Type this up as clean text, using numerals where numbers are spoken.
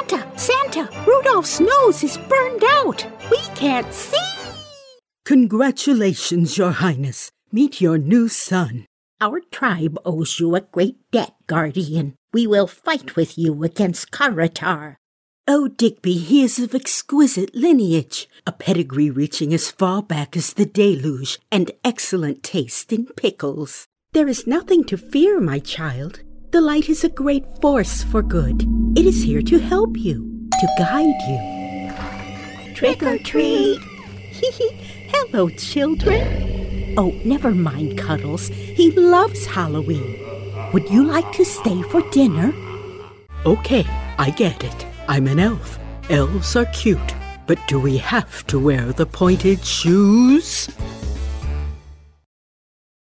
Santa! Rudolph's nose is burned out! We can't see! Congratulations, Your Highness. Meet your new son. Our tribe owes you a great debt, Guardian. We will fight with you against Karatar. Oh, Digby, he is of exquisite lineage, a pedigree reaching as far back as the deluge, and excellent taste in pickles. There is nothing to fear, my child. The light is a great force for good. It is here to help you, to guide you. Trick or treat! Hello, children. Oh, never mind, Cuddles. He loves Halloween. Would you like to stay for dinner? Okay, I get it. I'm an elf. Elves are cute. But do we have to wear the pointed shoes?